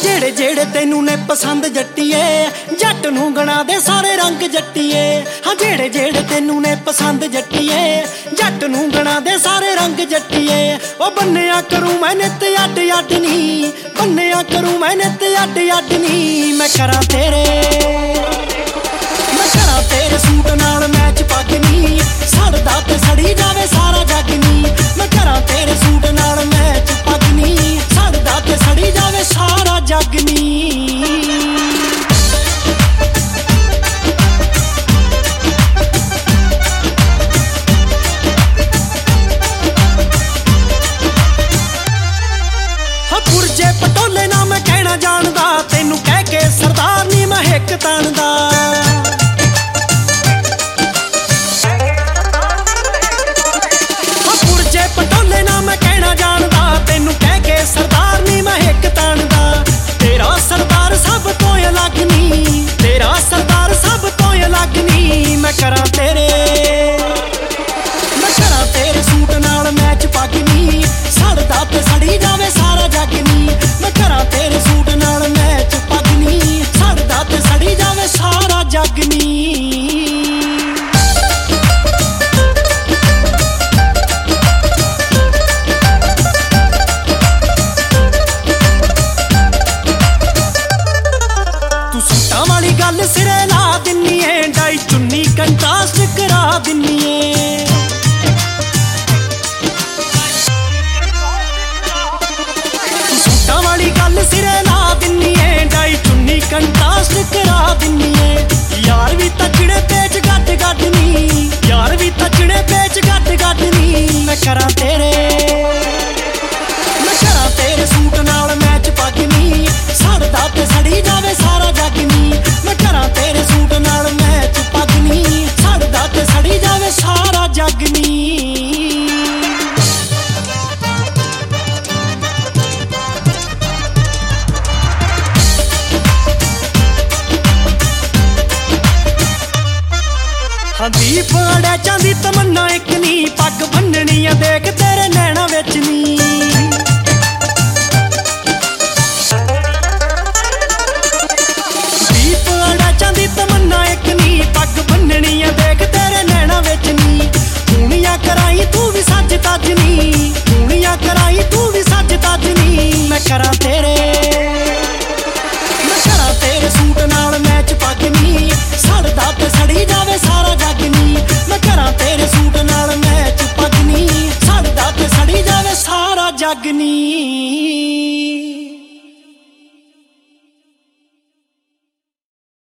ਜਿਹੜੇ ਜਿਹੜੇ ਤੈਨੂੰ ਨੇ ਪਸੰਦ ਜੱਟੀਏ, ਜੱਟ ਨੂੰ ਗਣਾ ਦੇ ਸਾਰੇ ਰੰਗ ਜੱਟੀਏ। ਹਾਂ ਜਿਹੜੇ ਜਿਹੜੇ ਤੈਨੂੰ ਨੇ ਪਸੰਦ ਜੱਟੀਏ, ਜੱਟ ਨੂੰ ਗਣਾ ਦੇ ਸਾਰੇ ਰੰਗ ਜੱਟੀਏ। ਉਹ ਬੰਨਿਆ ਕਰੂੰ ਮੈਂ ਨਿੱਤ ਅੱਡ ਅੱਡ ਨੀ, ਬੰਨਿਆ ਕਰੂੰ ਮੈਂ ਨਿੱਤ ਅੱਡ ਅੱਡ ਨੀ। ਮੈਂ ਕਰਾਂ ਤੇਰੇ ਸੂਟ ਨਾਲ ਮੈਚ ਪੱਗ ਨੀ, ਸੜਦਾ ਤੇ ਸੜੀ ਜਾਵੇ ਸਾਰਾ ਜੱਗ ਨੀ। ਮੈਂ ਕਰਾਂ ਤੇਰੇ ਸੂਟ ਨਾਲ ਮੈਚ ਪੱਗ ਨੀ, ਸੜਦਾ ਤੇ ਸੜੀ ਜਾਵੇ ਸਾਰਾ ਜੱਗ ਨੀ। ਪੁਰਜੇ ਪਟੋਲੇ ਨਾ ਮੈਂ ਕਹਿਣਾ ਜਾਣਦਾ, ਤੈਨੂੰ ਕਹਿ ਕੇ ਸਰਦਾਰ ਨੀ ਮੈਂ ਹਿੱਕ ਤਾਣਦਾ। ਪੁਰਜੇ ਪਟੋਲੇ ਨਾ ਮੈਂ ਕਹਿਣਾ ਜਾਣਦਾ, ਤੈਨੂੰ ਕਹਿ ਕੇ ਸਰਦਾਰ ਨੀ ਮੈਂ ਹਿੱਕ ਤਾਣਦਾ। ਤੇਰਾ ਸਰਦਾਰ ਸਭ ਤੋਂ ਅਲੱਗ ਨੀ, ਤੇਰਾ ਸਰਦਾਰ ਸਭ ਤੋਂ ਅਲੱਗ ਨੀ। ਮੈਂ ਕਰਾਂ ਤੇਰੇ ਸੂਟ ਨਾਲ ਮੈਚ ਪੱਗ ਨੀ, ਸੜਦਾ ਤੇ ਸੜੀ ਜਾਵੇ ਸਾਰਾ ਜੱਗ ਨੀ। ਮੈਂ ਕਰਾਂ ਤੇਰੇ ਸੂਟ ਨਾਲ ਮੈਚ ਪੱਗ ਨੀ, ਸੜਦਾ ਤੇ ਸੜੀ ਜਾਵੇ ਸਾਰਾ ਜੱਗ ਨੀ। ਤੂੰ ਸੂਟਾਂ ਵਾਲੀ ਗੱਲ ਸਿਰੇ ਲਾ ਦਿੰਨੀ ਏ, ਡਾਈ ਚੁੰਨੀ ਕੰਟਰਾਸਟ ਕਰਾ ਦਿੰਨੀ ਏ। ਸਿਰੇ ਲਾ ਦਿੰਨੀ ਏ, ਡਾਈ ਚੁੰਨੀ ਕੰਟਰਾਸਟ ਕਰਾ ਦਿੰਨੀ ਏ। ਯਾਰ ਵੀ ਤੱਕੜੇ ਪੇਚ ਗੱਡ ਗੱਡ ਨੀ, ਯਾਰ ਵੀ ਤੱਕੜੇ ਪੇਚ ਗੱਡ ਗੱਡ ਨੀ। ਮੈਂ ਕਰਾਂ ਤੇਰੇ ਸੂਟ ਨਾਲ ਮੈਚ ਪੱਗ ਨੀ, ਸੜਦਾ ਤੇ ਸੜੀ ਜਾਵੇ ਸਾਰਾ ਜੱਗ ਨੀ। ਮੈਂ ਕਰਾਂ ਤੇਰੇ ਸੂਟ ਨਾਲ ਮੈਚ ਪੱਗ ਨੀ, ਸੜਦਾ ਤੇ ਸੜੀ ਜਾਵੇ ਸਾਰਾ ਜੱਗ ਨੀ। ਦੀਪ ਅੜੈਚਾਂ ਦੀ ਤਮੰਨਾ ਇੱਕ ਨੀ, ਪੱਗ ਬੰਨਣੀ ਆ ਦੇਖ ਤੇਰੇ ਨੈਣਾ ਵਿੱਚ ਨੀ। ਦੀਪ ਅੜੈਚਾਂ ਦੀ ਤਮੰਨਾ ਇੱਕ ਨੀ, ਪੱਗ ਬੰਨਣੀ ਆ ਦੇਖ ਤੇਰੇ ਨੈਣਾ ਵਿੱਚ ਨੀ। ਦੂਣੀਆਂ ਕਰਾਈ ਤੂੰ ਵੀ ਸੱਜ ਤੱਜ ਨੀ, ਦੂਣੀਆਂ ਕਰਾਈ ਤੂੰ ਵੀ ਸੱਜ ਤੱਜ ਨੀ। ਮੈਂ ਕਰਾਂ ਤੇਰੇ ਸੂਟ ਨਾਲ ਮੈਚ ਪੱਗ ਨੀ, ਸੜਦਾ ਤੇ ਸੜੀ ਜਾਵੇ ਸਾਰਾ ਜੱਗ ਨੀ। ਮੈਂ ਕਰਾਂ ਤੇਰੇ ਸੂਟ ਨਾਲ ਮੈਚ ਪੱਗ ਨੀ, ਸੜਦਾ ਤੇ ਸੜੀ ਜਾਵੇ ਸਾਰਾ ਜੱਗ ਨੀ।